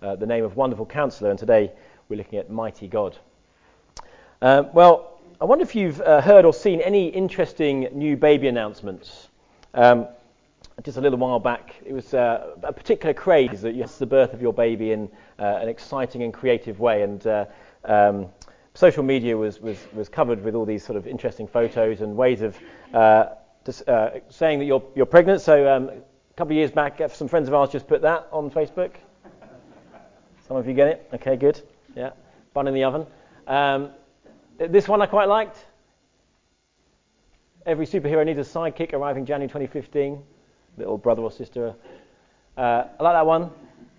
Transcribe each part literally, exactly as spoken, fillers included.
uh, the name of Wonderful Counselor, and today we're looking at Mighty God. Um, well, I wonder if you've uh, heard or seen any interesting new baby announcements. Um, just a little while back, it was uh, a particular craze that it's the birth of your baby in uh, an exciting and creative way, and uh, um, social media was, was, was covered with all these sort of interesting photos and ways of uh, just, uh, saying that you're, you're pregnant. So um, a couple of years back, some friends of ours just put that on Facebook. Some of you get it? Okay, good. Yeah, bun in the oven. Um, this one I quite liked. Every superhero needs a sidekick, arriving January twenty fifteen. Little brother or sister. Uh, I like that one.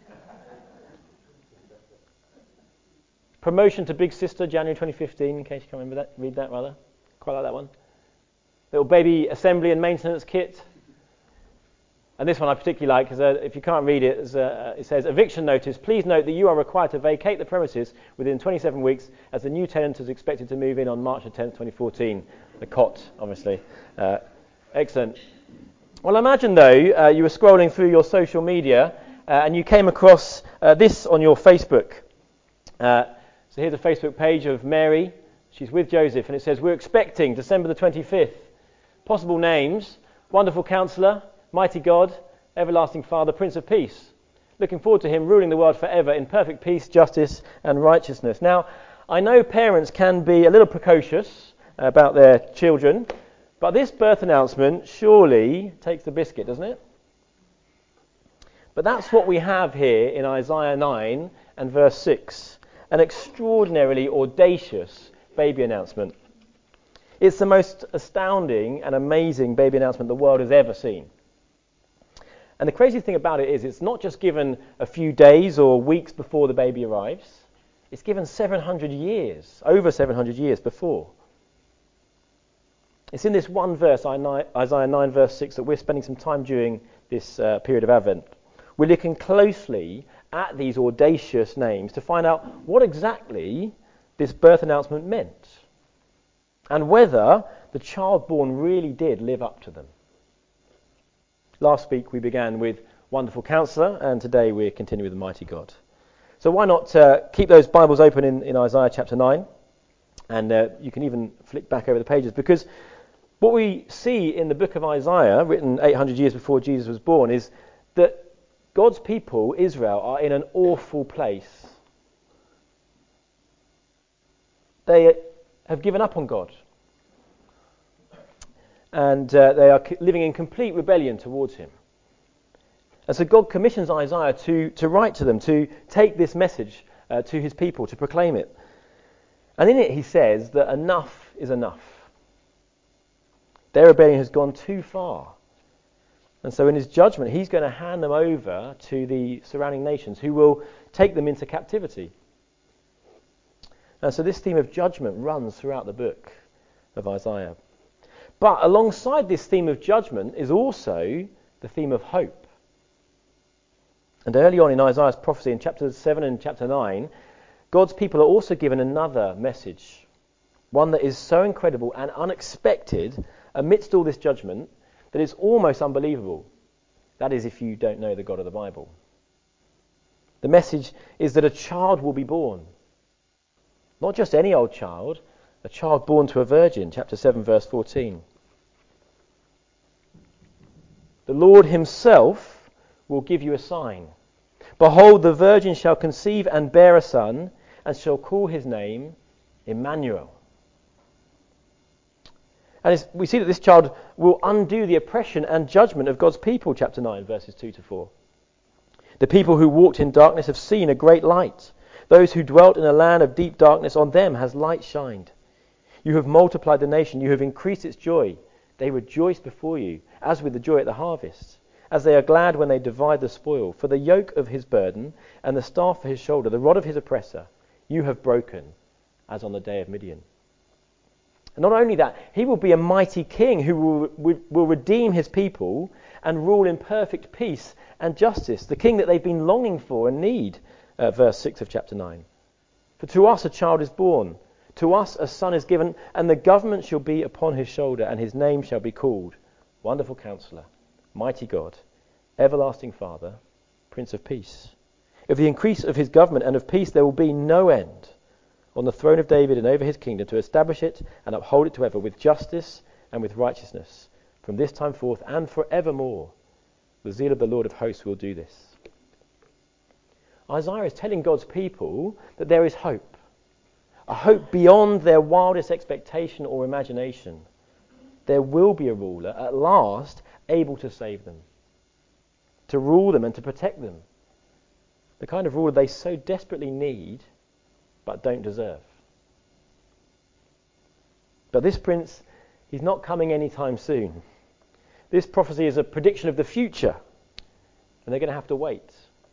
Promotion to Big Sister, January twenty fifteen, in case you can't remember that. Read that, rather. Quite like that one. Little baby assembly and maintenance kit. And this one I particularly like, because uh, if you can't read it, uh, it says, eviction notice. Please note that you are required to vacate the premises within twenty-seven weeks, as the new tenant is expected to move in on March the tenth, twenty fourteen. The cot, obviously. Uh, excellent. Well, imagine, though, uh, you were scrolling through your social media uh, and you came across uh, this on your Facebook. Uh, so here's a Facebook page of Mary. She's with Joseph, and it says, we're expecting December the twenty-fifth. Possible names: Wonderful Counselor, Mighty God, Everlasting Father, Prince of Peace. Looking forward to him ruling the world forever in perfect peace, justice, and righteousness. Now, I know parents can be a little precocious about their children, but this birth announcement surely takes the biscuit, doesn't it? But that's what we have here in Isaiah nine and verse six. An extraordinarily audacious baby announcement. It's the most astounding and amazing baby announcement the world has ever seen. And the crazy thing about it is it's not just given a few days or weeks before the baby arrives. It's given seven hundred years, over seven hundred years before. It's in this one verse, Isaiah nine, verse six, that we're spending some time during this uh, period of Advent. We're looking closely at these audacious names to find out what exactly this birth announcement meant, and whether the child born really did live up to them. Last week we began with Wonderful Counselor, and today we're continuing with Mighty God. So why not uh, keep those Bibles open in, in Isaiah chapter nine, and uh, you can even flick back over the pages, because what we see in the book of Isaiah, written eight hundred years before Jesus was born, is that God's people, Israel, are in an awful place. They have given up on God. And uh, they are living in complete rebellion towards him. And so God commissions Isaiah to, to write to them, to take this message uh, to his people, to proclaim it. And in it he says that enough is enough. Their rebellion has gone too far. And so in his judgment, he's going to hand them over to the surrounding nations, who will take them into captivity. And so this theme of judgment runs throughout the book of Isaiah. But alongside this theme of judgment is also the theme of hope. And early on in Isaiah's prophecy, in chapter seven and chapter nine, God's people are also given another message, one that is so incredible and unexpected amidst all this judgment that it's almost unbelievable. That is, if you don't know the God of the Bible. The message is that a child will be born. Not just any old child, a child born to a virgin, chapter seven, verse fourteen. The Lord himself will give you a sign. Behold, the virgin shall conceive and bear a son, and shall call his name Emmanuel. And it's, we see that this child will undo the oppression and judgment of God's people, chapter nine, verses two to four. The people who walked in darkness have seen a great light. Those who dwelt in a land of deep darkness, on them has light shined. You have multiplied the nation, you have increased its joy. They rejoice before you, as with the joy at the harvest, as they are glad when they divide the spoil. For the yoke of his burden and the staff for his shoulder, the rod of his oppressor, you have broken, as on the day of Midian. And not only that, he will be a mighty king who will, will redeem his people and rule in perfect peace and justice, the king that they've been longing for and need, uh, verse six of chapter nine. For to us a child is born, to us a son is given, and the government shall be upon his shoulder, and his name shall be called Wonderful Counselor, Mighty God, Everlasting Father, Prince of Peace. Of the increase of his government and of peace there will be no end on the throne of David and over his kingdom, to establish it and uphold it to ever with justice and with righteousness from this time forth and forevermore. The zeal of the Lord of hosts will do this. Isaiah is telling God's people that there is hope, a hope beyond their wildest expectation or imagination. There will be a ruler at last able to save them, to rule them and to protect them. The kind of ruler they so desperately need but don't deserve. But this prince, he's not coming anytime soon. This prophecy is a prediction of the future, and they're going to have to wait.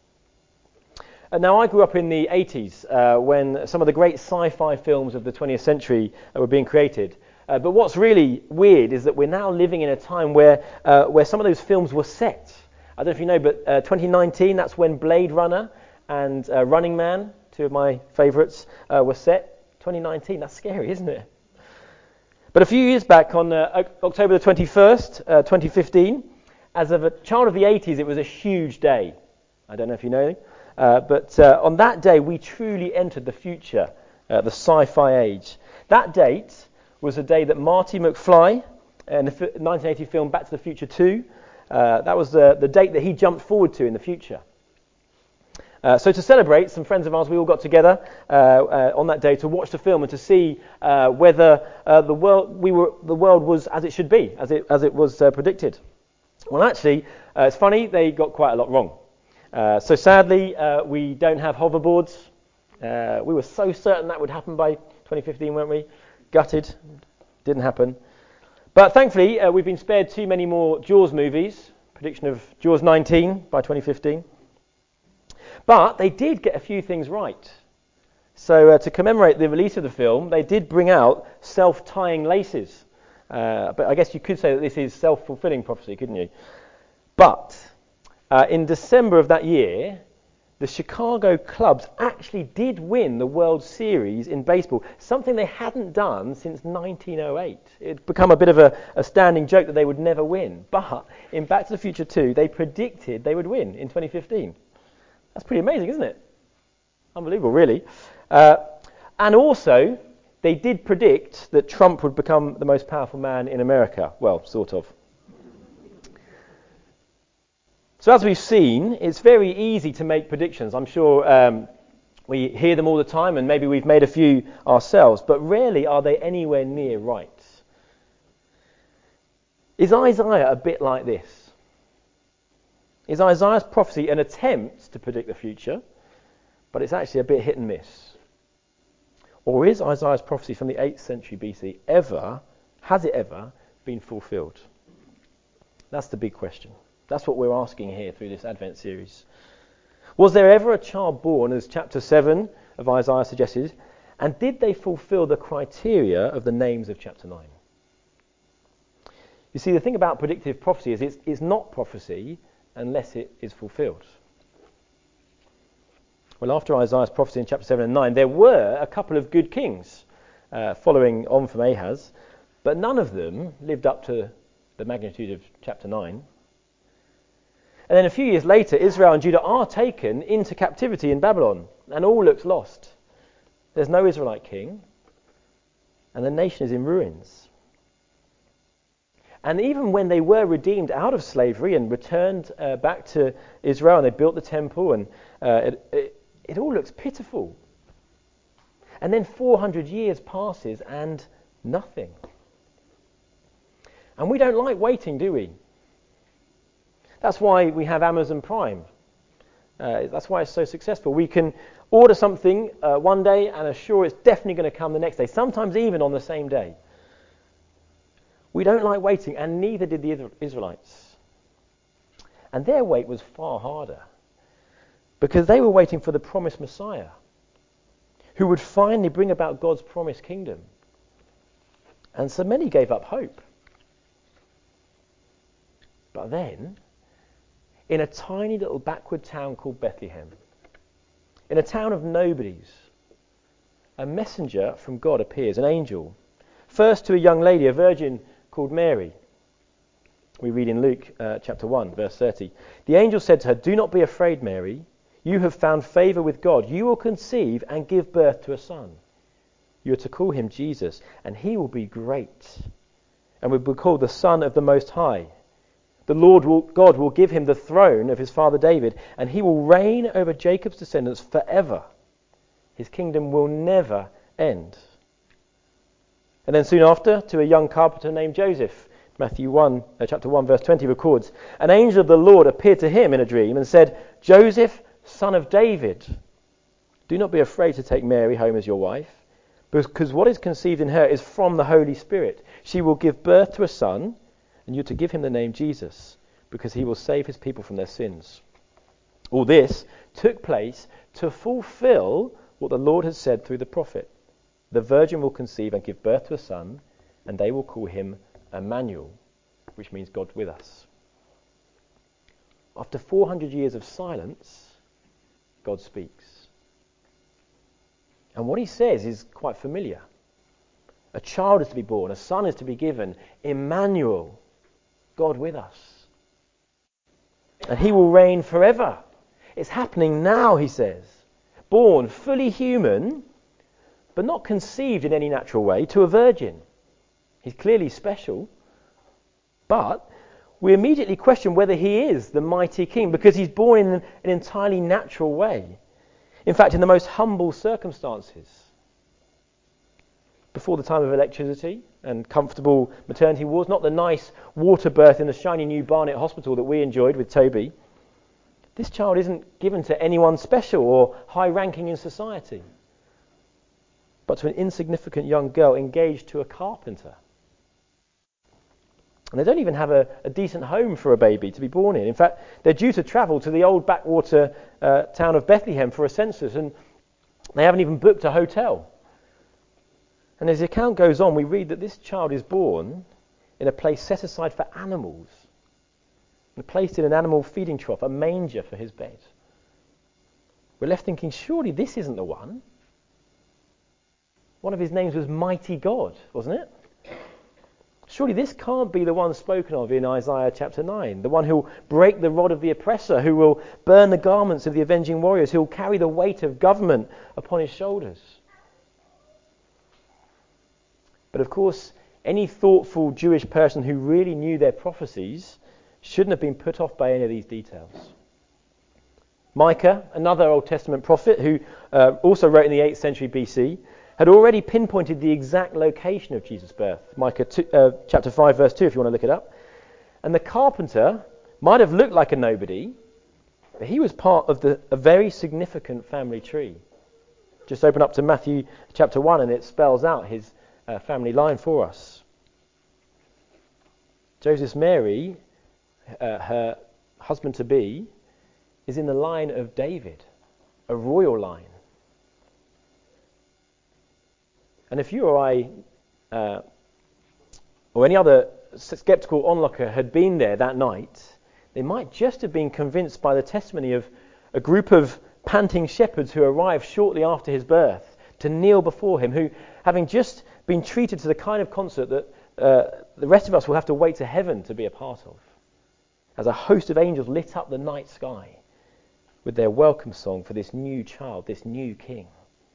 And now, I grew up in the eighties uh, when some of the great sci-fi films of the twentieth century uh, were being created. Uh, but what's really weird is that we're now living in a time where uh, where some of those films were set. I don't know if you know, but uh, twenty nineteen, that's when Blade Runner and uh, Running Man, two of my favourites, uh, were set. twenty nineteen, that's scary, isn't it? But a few years back, on uh, October the twenty-first, uh, twenty fifteen, as of a child of the eighties, it was a huge day. I don't know if you know, uh, but uh, on that day, we truly entered the future, uh, the sci-fi age. That date was the day that Marty McFly, in the nineteen eighty film Back to the Future two, uh, that was the, the date that he jumped forward to in the future. Uh, so to celebrate, some friends of ours, we all got together uh, uh, on that day to watch the film and to see uh, whether uh, the world we were the world was as it should be, as it as it was uh, predicted. Well, actually, uh, it's funny, they got quite a lot wrong. Uh, so sadly, uh, we don't have hoverboards. Uh, we were so certain that would happen by twenty fifteen, weren't we? Gutted, didn't happen. But thankfully, uh, we've been spared too many more Jaws movies. Prediction of Jaws nineteen by twenty fifteen. But they did get a few things right. So uh, to commemorate the release of the film, they did bring out self-tying laces. Uh, but I guess you could say that this is self-fulfilling prophecy, couldn't you? But uh, in December of that year, the Chicago Cubs actually did win the World Series in baseball, something they hadn't done since nineteen oh eight. It had become a bit of a, a standing joke that they would never win. But in Back to the Future two, they predicted they would win in twenty fifteen. That's pretty amazing, isn't it? Unbelievable, really. Uh, and also, they did predict that Trump would become the most powerful man in America. Well, sort of. So as we've seen, it's very easy to make predictions. I'm sure um, we hear them all the time, and maybe we've made a few ourselves, but rarely are they anywhere near right. Is Isaiah a bit like this? Is Isaiah's prophecy an attempt to predict the future, but it's actually a bit hit and miss? Or is Isaiah's prophecy from the eighth century B C ever, has it ever been fulfilled? That's the big question. That's what we're asking here through this Advent series. Was there ever a child born, as chapter seven of Isaiah suggested, and did they fulfill the criteria of the names of chapter nine? You see, the thing about predictive prophecy is it's, it's not prophecy unless it is fulfilled. Well, after Isaiah's prophecy in chapter seven and nine, there were a couple of good kings uh, following on from Ahaz, but none of them lived up to the magnitude of chapter nine. And then a few years later, Israel and Judah are taken into captivity in Babylon, and all looks lost. There's no Israelite king, and the nation is in ruins. And even when they were redeemed out of slavery and returned uh, back to Israel, and they built the temple, and uh, it, it, it all looks pitiful. And then four hundred years passes and nothing. And we don't like waiting, do we? That's why we have Amazon Prime. Uh, that's why it's so successful. We can order something uh, one day and assure it's definitely going to come the next day, sometimes even on the same day. We don't like waiting, and neither did the Israelites. And their wait was far harder, because they were waiting for the promised Messiah, who would finally bring about God's promised kingdom. And so many gave up hope. But then, in a tiny little backward town called Bethlehem, in a town of nobodies, a messenger from God appears, an angel, first to a young lady, a virgin called Mary. We read in Luke uh, chapter one, verse thirty. The angel said to her, "Do not be afraid, Mary. you have found favor with God. You will conceive and give birth to a son. You are to call him Jesus, and he will be great, and will be called the Son of the Most High. The Lord will, God will give him the throne of his father David, and he will reign over Jacob's descendants forever. His kingdom will never end. And then soon after, to a young carpenter named Joseph, Matthew one, uh, chapter one, verse twenty records, an angel of the Lord appeared to him in a dream and said, Joseph, son of David, do not be afraid to take Mary home as your wife, because what is conceived in her is from the Holy Spirit. She will give birth to a son, and you are to give him the name Jesus, because he will save his people from their sins. All this took place to fulfill what the Lord has said through the prophet. The virgin will conceive and give birth to a son, and they will call him Emmanuel, which means God with us. After four hundred years of silence, God speaks. And what he says is quite familiar. A child is to be born, a son is to be given, Emmanuel, God with us. And he will reign forever. It's happening now, he says. Born, fully human, but not conceived in any natural way, to a virgin. He's clearly special, but we immediately question whether he is the mighty king, because he's born in an entirely natural way. In fact, in the most humble circumstances. Before the time of electricity and comfortable maternity wards, not the nice water birth in the shiny new Barnet Hospital that we enjoyed with Toby. This child isn't given to anyone special or high-ranking in society, but to an insignificant young girl engaged to a carpenter. And they don't even have a, a decent home for a baby to be born in. In fact, they're due to travel to the old backwater uh, town of Bethlehem for a census, and they haven't even booked a hotel. And as the account goes on, we read that this child is born in a place set aside for animals, and placed in an animal feeding trough, a manger for his bed. We're left thinking, surely this isn't the one. One of his names was Mighty God, wasn't it? Surely this can't be the one spoken of in Isaiah chapter nine, the one who will break the rod of the oppressor, who will burn the garments of the avenging warriors, who will carry the weight of government upon his shoulders. But of course, any thoughtful Jewish person who really knew their prophecies shouldn't have been put off by any of these details. Micah, another Old Testament prophet who uh, also wrote in the eighth century B C, had already pinpointed the exact location of Jesus' birth. Micah two, uh, chapter five, verse two, if you want to look it up. And the carpenter might have looked like a nobody, but he was part of the, a very significant family tree. Just open up to Matthew chapter one and it spells out his uh, family line for us. Joseph Mary, uh, her husband-to-be, is in the line of David, a royal line. And if you or I, uh, or any other sceptical onlooker had been there that night, they might just have been convinced by the testimony of a group of panting shepherds who arrived shortly after his birth to kneel before him, who, having just been treated to the kind of concert that uh, the rest of us will have to wait to heaven to be a part of, as a host of angels lit up the night sky with their welcome song for this new child, this new king.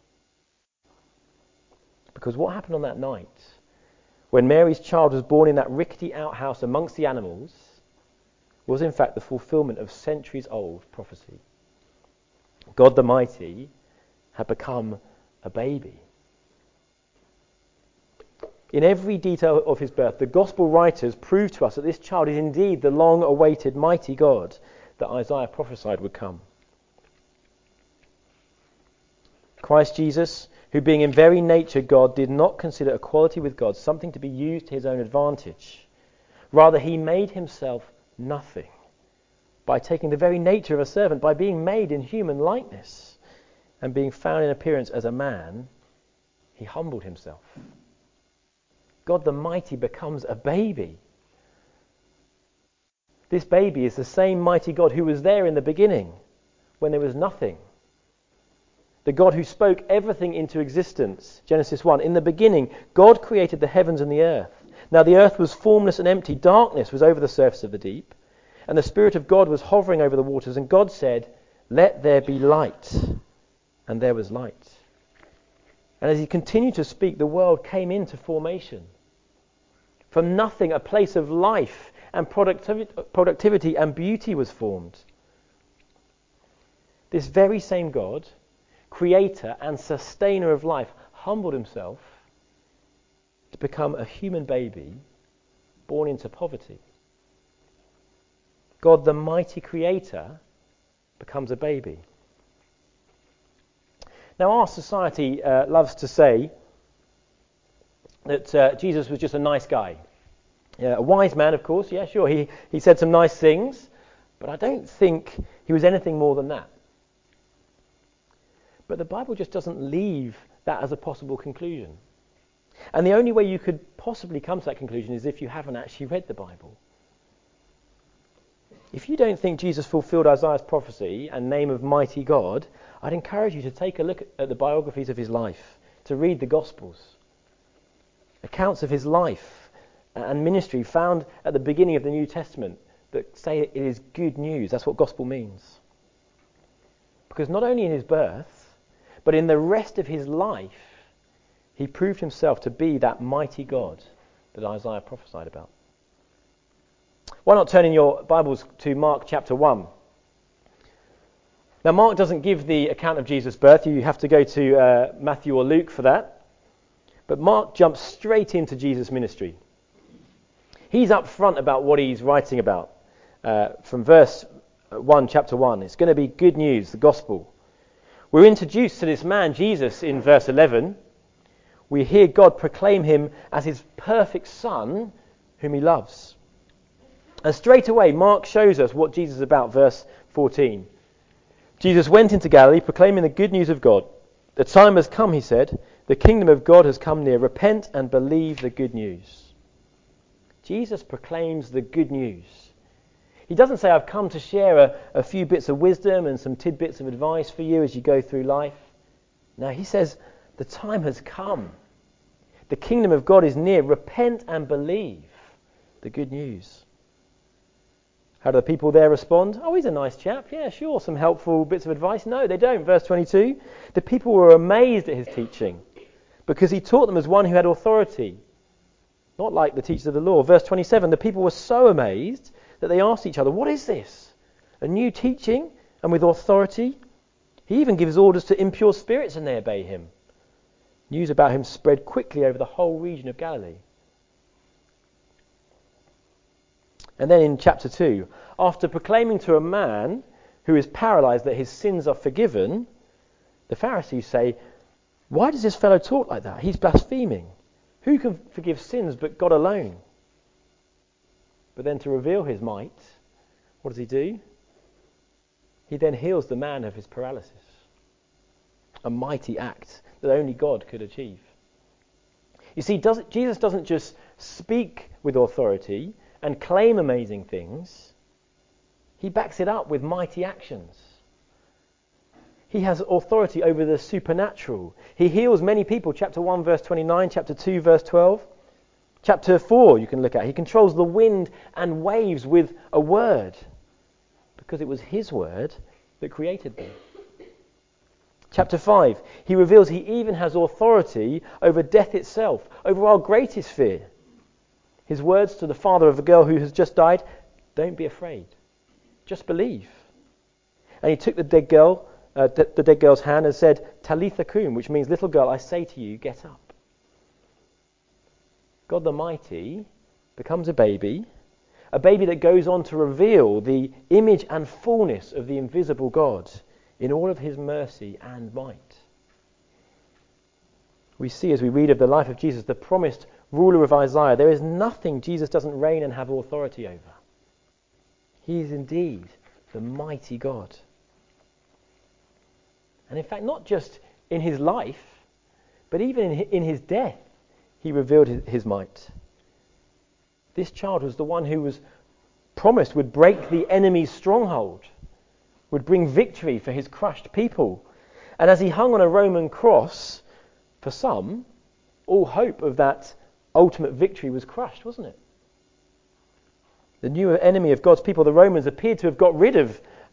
Because what happened on that night, when Mary's child was born in that rickety outhouse amongst the animals, was in fact the fulfillment of centuries-old prophecy. God the Mighty had become a baby. In every detail of his birth, the gospel writers prove to us that this child is indeed the long-awaited mighty God that Isaiah prophesied would come. Christ Jesus, who being in very nature God, did not consider equality with God something to be used to his own advantage. Rather, he made himself nothing by taking the very nature of a servant, by being made in human likeness, and being found in appearance as a man, he humbled himself. God the Mighty becomes a baby. This baby is the same mighty God who was there in the beginning, when there was nothing. The God who spoke everything into existence. Genesis one, in the beginning, God created the heavens and the earth. Now the earth was formless and empty. Darkness was over the surface of the deep. And the Spirit of God was hovering over the waters. And God said, "Let there be light," and there was light. And as he continued to speak, the world came into formation. From nothing, a place of life and productivity, productivity and beauty was formed. This very same God, creator and sustainer of life, humbled himself to become a human baby born into poverty. God, the mighty creator, becomes a baby. Now, our society uh, loves to say that uh, Jesus was just a nice guy. Yeah, a wise man, of course, yeah, sure, he, he said some nice things, but I don't think he was anything more than that. But the Bible just doesn't leave that as a possible conclusion. And the only way you could possibly come to that conclusion is if you haven't actually read the Bible. If you don't think Jesus fulfilled Isaiah's prophecy and name of mighty God, I'd encourage you to take a look at the biographies of his life, to read the Gospels. Accounts of his life and ministry found at the beginning of the New Testament that say it is good news. That's what gospel means. Because not only in his birth, but in the rest of his life, he proved himself to be that mighty God that Isaiah prophesied about. Why not turn in your Bibles to Mark chapter one? Now, Mark doesn't give the account of Jesus' birth. You have to go to uh, Matthew or Luke for that. But Mark jumps straight into Jesus' ministry. He's up front about what he's writing about. Uh, from verse one, chapter one. It's going to be good news, the gospel. We're introduced to this man, Jesus, in verse eleven. We hear God proclaim him as his perfect son, whom he loves. And straight away, Mark shows us what Jesus is about, verse fourteen. Jesus went into Galilee, proclaiming the good news of God. The time has come, he said. The kingdom of God has come near. Repent and believe the good news. Jesus proclaims the good news. He doesn't say, I've come to share a, a few bits of wisdom and some tidbits of advice for you as you go through life. No, he says, the time has come. The kingdom of God is near. Repent and believe the good news. How do the people there respond? Oh, he's a nice chap. Yeah, sure, some helpful bits of advice. No, they don't. Verse twenty-two, the people were amazed at his teaching because he taught them as one who had authority, not like the teachers of the law. Verse twenty-seven, the people were so amazed that they asked each other, what is this? A new teaching and with authority? He even gives orders to impure spirits and they obey him. News about him spread quickly over the whole region of Galilee. And then in chapter two, after proclaiming to a man who is paralyzed that his sins are forgiven, the Pharisees say, why does this fellow talk like that? He's blaspheming. Who can forgive sins but God alone? But then to reveal his might, what does he do? He then heals the man of his paralysis. A mighty act that only God could achieve. You see, does, Jesus doesn't just speak with authority and claim amazing things. He backs it up with mighty actions. He has authority over the supernatural. He heals many people. Chapter one, verse twenty-nine. Chapter two, verse twelve. Chapter four, you can look at. He controls the wind and waves with a word, because it was his word that created them. Chapter five, he reveals he even has authority over death itself, over our greatest fear. His words to the father of the girl who has just died, don't be afraid, just believe. And he took the dead girl, uh, the, the dead girl's hand and said, Talitha kum, which means, little girl, I say to you, get up. God the Mighty becomes a baby, a baby that goes on to reveal the image and fullness of the invisible God in all of his mercy and might. We see as we read of the life of Jesus, the promised ruler of Isaiah, there is nothing Jesus doesn't reign and have authority over. He is indeed the mighty God. And in fact, not just in his life, but even in his death, he revealed his might. This child was the one who was promised would break the enemy's stronghold, would bring victory for his crushed people. And as he hung on a Roman cross, for some, all hope of that ultimate victory was crushed, wasn't it? The new enemy of God's people, the Romans, appeared to have got rid of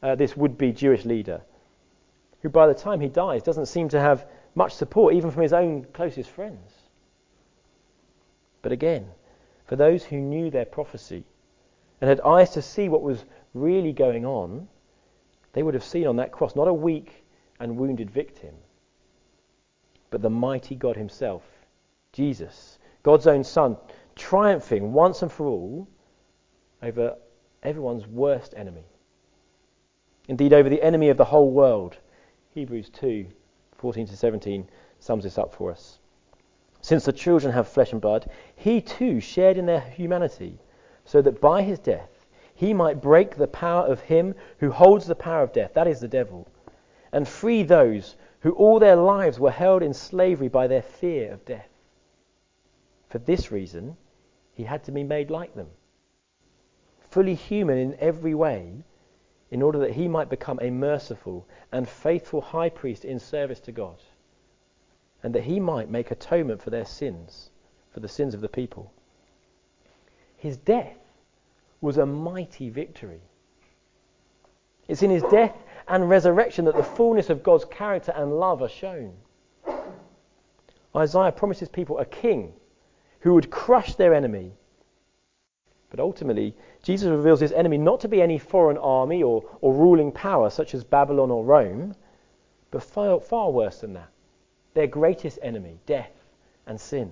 uh, this would-be Jewish leader, who by the time he dies doesn't seem to have much support, even from his own closest friends. But again, for those who knew their prophecy and had eyes to see what was really going on, they would have seen on that cross not a weak and wounded victim, but the mighty God himself, Jesus, God's own Son, triumphing once and for all over everyone's worst enemy. Indeed, over the enemy of the whole world. Hebrews two, fourteen to seventeen sums this up for us. Since the children have flesh and blood, he too shared in their humanity, so that by his death he might break the power of him who holds the power of death, that is the devil, and free those who all their lives were held in slavery by their fear of death. For this reason, he had to be made like them, fully human in every way, in order that he might become a merciful and faithful high priest in service to God, and that he might make atonement for their sins, for the sins of the people. His death was a mighty victory. It's in his death and resurrection that the fullness of God's character and love are shown. Isaiah promises people a king who would crush their enemy. But ultimately, Jesus reveals his enemy not to be any foreign army or, or ruling power such as Babylon or Rome, but far, far worse than that. Their greatest enemy, death and sin.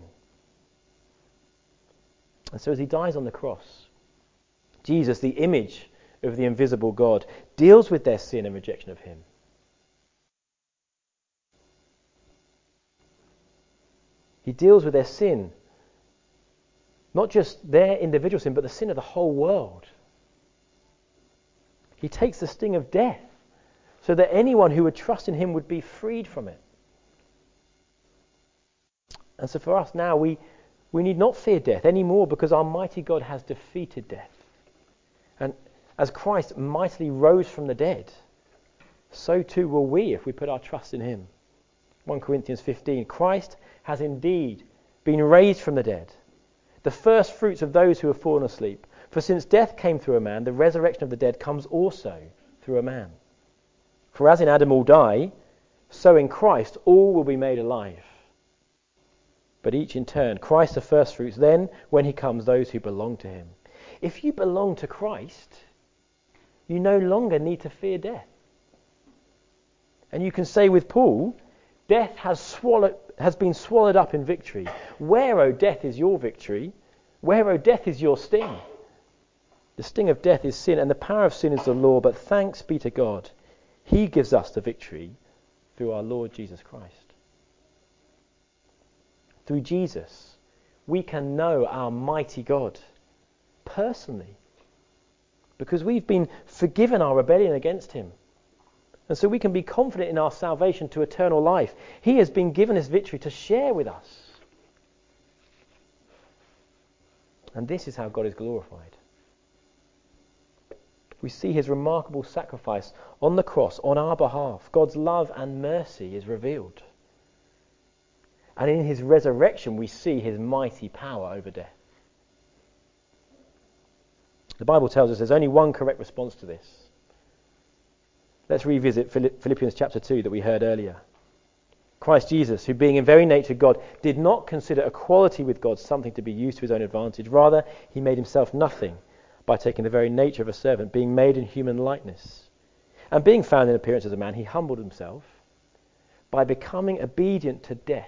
And so as he dies on the cross, Jesus, the image of the invisible God, deals with their sin and rejection of him. He deals with their sin, not just their individual sin, but the sin of the whole world. He takes the sting of death so that anyone who would trust in him would be freed from it. And so for us now, we, we need not fear death anymore, because our mighty God has defeated death. And as Christ mightily rose from the dead, so too will we if we put our trust in him. First Corinthians fifteen, Christ has indeed been raised from the dead, the first fruits of those who have fallen asleep. For since death came through a man, the resurrection of the dead comes also through a man. For as in Adam all die, so in Christ all will be made alive. But each in turn, Christ the first fruits, then when he comes, those who belong to him. If you belong to Christ, you no longer need to fear death. And you can say with Paul, death has swallowed, has been swallowed up in victory. Where, O death, is your victory? Where, O death, is your sting? The sting of death is sin, and the power of sin is the law. But thanks be to God, he gives us the victory through our Lord Jesus Christ. Through Jesus, we can know our mighty God personally, because we've been forgiven our rebellion against him. And so we can be confident in our salvation to eternal life. He has been given his victory to share with us. And this is how God is glorified. We see his remarkable sacrifice on the cross on our behalf. God's love and mercy is revealed. And in his resurrection we see his mighty power over death. The Bible tells us there's only one correct response to this. Let's revisit Philippians chapter two that we heard earlier. Christ Jesus, who being in very nature God, did not consider equality with God something to be used to his own advantage. Rather, he made himself nothing by taking the very nature of a servant, being made in human likeness. And being found in appearance as a man, he humbled himself by becoming obedient to death,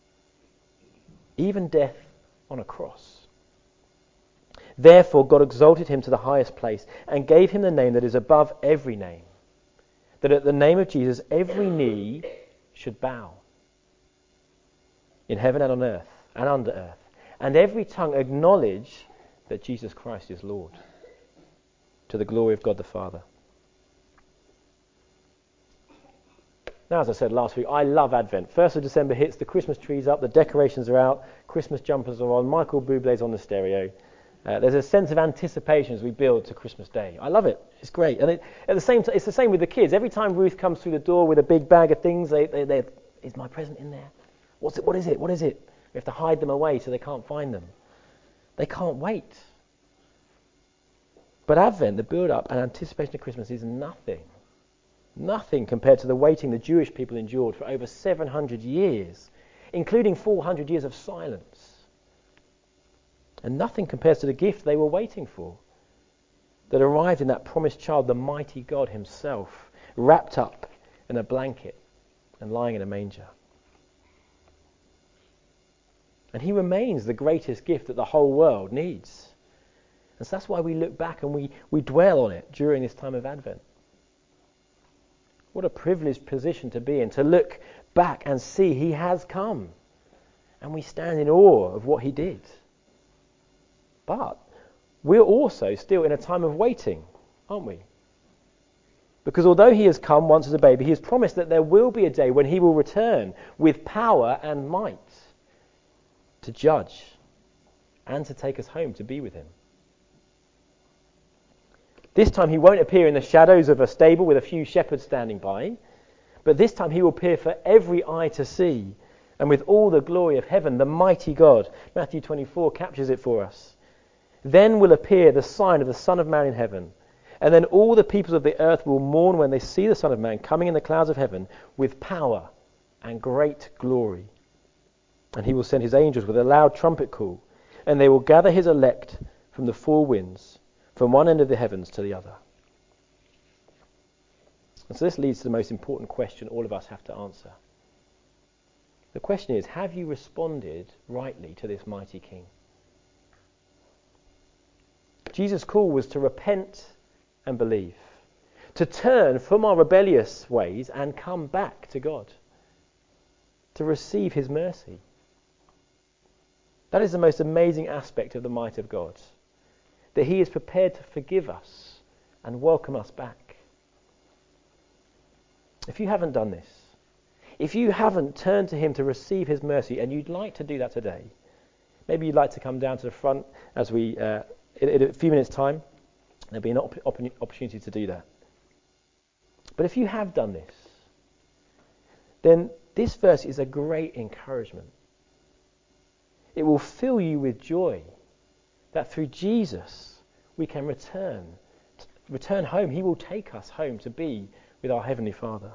even death on a cross. Therefore God exalted him to the highest place and gave him the name that is above every name, that at the name of Jesus every knee should bow, in heaven and on earth and under earth, and every tongue acknowledge that Jesus Christ is Lord, to the glory of God the Father. Now, as I said last week, I love Advent. first of December hits, the Christmas tree's up, the decorations are out, Christmas jumpers are on, Michael Bublé's on the stereo. Uh, there's a sense of anticipation as we build to Christmas Day. I love it. It's great. And it, at the same time, it's the same with the kids. Every time Ruth comes through the door with a big bag of things, they, they, they, is my present in there? What's it? What is it? What is it? We have to hide them away so they can't find them. They can't wait. But Advent, the build-up and anticipation of Christmas, is nothing Nothing compared to the waiting the Jewish people endured for over seven hundred years, including four hundred years of silence. And nothing compares to the gift they were waiting for, that arrived in that promised child, the mighty God himself, wrapped up in a blanket and lying in a manger. And he remains the greatest gift that the whole world needs. And so that's why we look back and we, we dwell on it during this time of Advent. What a privileged position to be in, to look back and see he has come. And we stand in awe of what he did. But we're also still in a time of waiting, aren't we? Because although he has come once as a baby, he has promised that there will be a day when he will return with power and might to judge and to take us home to be with him. This time he won't appear in the shadows of a stable with a few shepherds standing by, but this time he will appear for every eye to see, and with all the glory of heaven, the mighty God. Matthew twenty-four captures it for us. Then will appear the sign of the Son of Man in heaven, and then all the peoples of the earth will mourn when they see the Son of Man coming in the clouds of heaven with power and great glory. And he will send his angels with a loud trumpet call, and they will gather his elect from the four winds, from one end of the heavens to the other. And so this leads to the most important question all of us have to answer. The question is, have you responded rightly to this mighty King? Jesus' call was to repent and believe, to turn from our rebellious ways and come back to God, to receive his mercy. That is the most amazing aspect of the might of God, that he is prepared to forgive us and welcome us back. If you haven't done this, if you haven't turned to him to receive his mercy, and you'd like to do that today, maybe you'd like to come down to the front as we, uh, in, in a few minutes' time, there'll be an op- op- opportunity to do that. But if you have done this, then this verse is a great encouragement. It will fill you with joy that through Jesus we can return, return home. He will take us home to be with our Heavenly Father.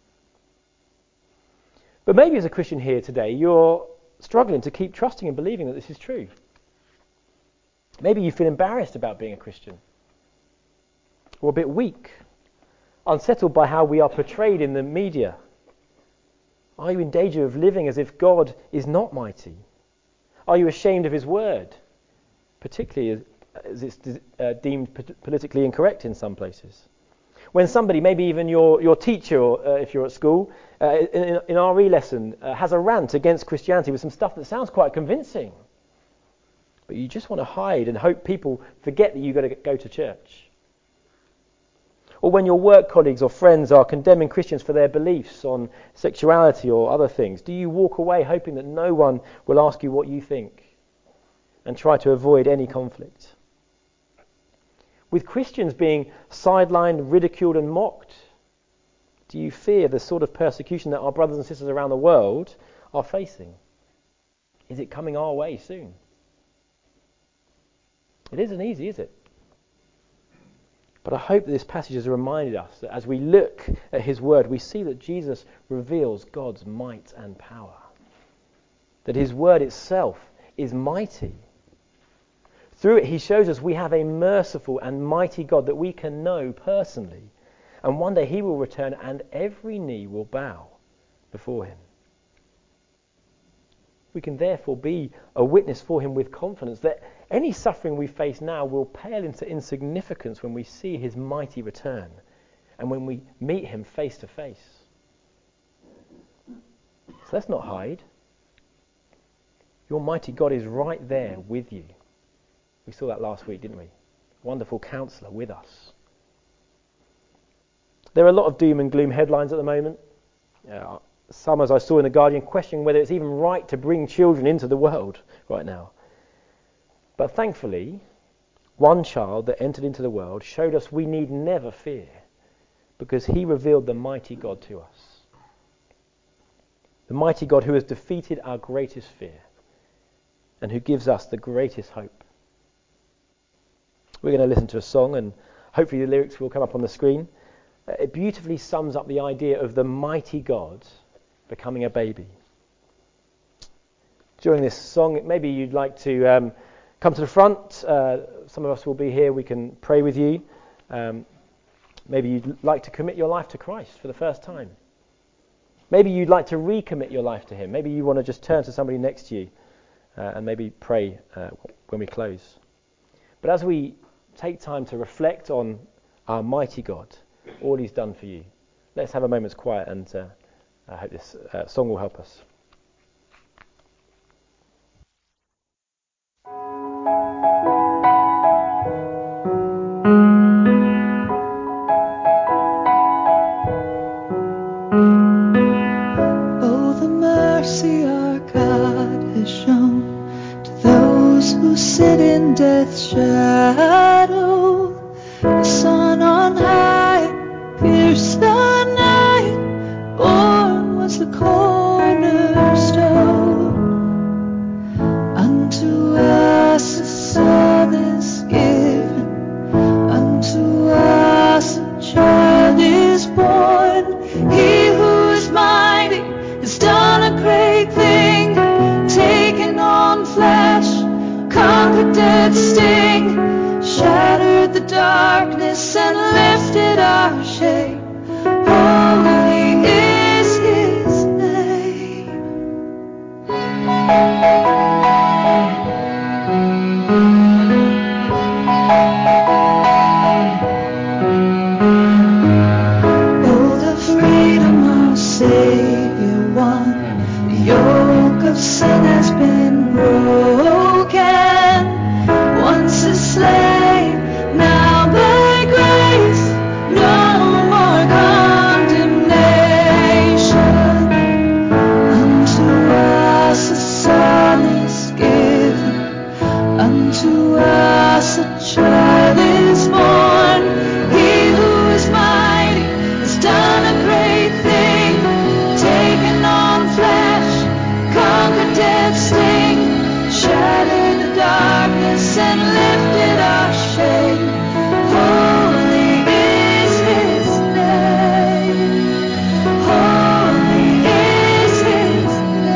But maybe as a Christian here today, you're struggling to keep trusting and believing that this is true. Maybe you feel embarrassed about being a Christian, or a bit weak, unsettled by how we are portrayed in the media. Are you in danger of living as if God is not mighty? Are you ashamed of his word, particularly as it's uh, deemed politically incorrect in some places? When somebody, maybe even your, your teacher, or, uh, if you're at school, uh, in, in our R E lesson, uh, has a rant against Christianity with some stuff that sounds quite convincing, but you just want to hide and hope people forget that you've got to go to church. Or when your work colleagues or friends are condemning Christians for their beliefs on sexuality or other things, do you walk away hoping that no one will ask you what you think and try to avoid any conflict? With Christians being sidelined, ridiculed and mocked, do you fear the sort of persecution that our brothers and sisters around the world are facing? Is it coming our way soon? It isn't easy, is it? But I hope that this passage has reminded us that as we look at his word, we see that Jesus reveals God's might and power. That his word itself is mighty. Through it, he shows us we have a merciful and mighty God that we can know personally. And one day he will return and every knee will bow before him. We can therefore be a witness for him with confidence that any suffering we face now will pale into insignificance when we see his mighty return and when we meet him face to face. So let's not hide. Your mighty God is right there with you. We saw that last week, didn't we? Wonderful counselor with us. There are a lot of doom and gloom headlines at the moment. Uh, some, as I saw in The Guardian, questioning whether it's even right to bring children into the world right now. But thankfully, one child that entered into the world showed us we need never fear, because he revealed the mighty God to us. The mighty God who has defeated our greatest fear and who gives us the greatest hope. We're going to listen to a song, and hopefully the lyrics will come up on the screen. uh, it beautifully sums up the idea of the mighty God becoming a baby. During this song, maybe you'd like to um, come to the front. Uh, some of us will be here. We can pray with you. Um, maybe you'd like to commit your life to Christ for the first time. Maybe you'd like to recommit your life to him. Maybe you want to just turn to somebody next to you uh, and maybe pray uh, when we close. But as we take time to reflect on our mighty God, all he's done for you, let's have a moment's quiet, and uh, I hope this uh, song will help us. Oh, the mercy our God has shown to those who sit in death's shadow. The sun on high pierced the night, born was the cornerstone. Unto us a son is given, unto us a child is born. He who is mighty has done a great thing, taken on flesh, conquered death's sting, shattered the darkness and lifted our shame. Holy is his name. Oh, the freedom our Savior won, the yoke of sin has been broken. Once a slave, now by grace, no more condemnation. Unto us a son is given, unto us a child is born. He who is mighty has done a great thing, taken on flesh, conquered death's sting, shattered the darkness and lifted our shame. Holy is his name. Holy is his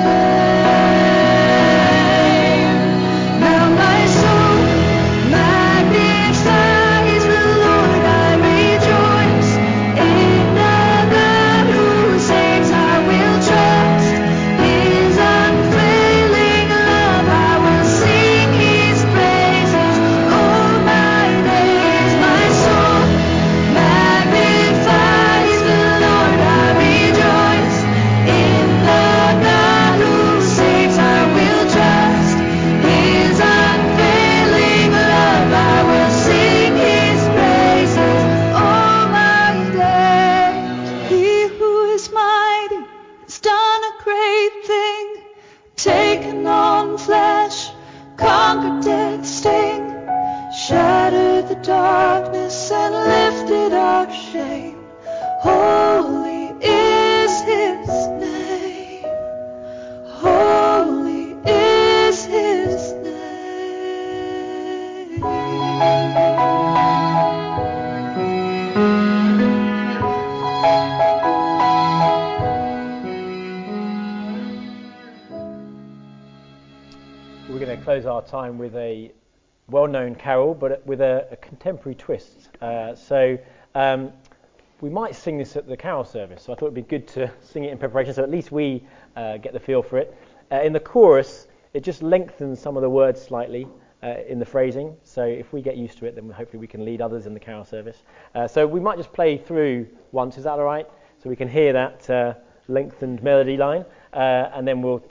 name. Now my soul magnifies the Lord. I rejoice in the God who saves. I will trust his unfailing love. I will sing his praises all my days. My soul magnifies the Lord. I rejoice in the God who saves. I will trust his unfailing love. I will sing his praises all my days. He who is mighty has done a great thing, taken on flesh, conquered death's sting, shattered the darkness and lifted our shame. Holy is his name. Holy is his name. We're going to close our time with a well-known carol, but with a, a contemporary twist. Uh, so um, we might sing this at the carol service, so I thought it'd be good to sing it in preparation, so at least we uh, get the feel for it. Uh, in the chorus, it just lengthens some of the words slightly uh, in the phrasing, so if we get used to it, then hopefully we can lead others in the carol service. Uh, so we might just play through once, is that all right? So we can hear that uh, lengthened melody line, uh, and then we'll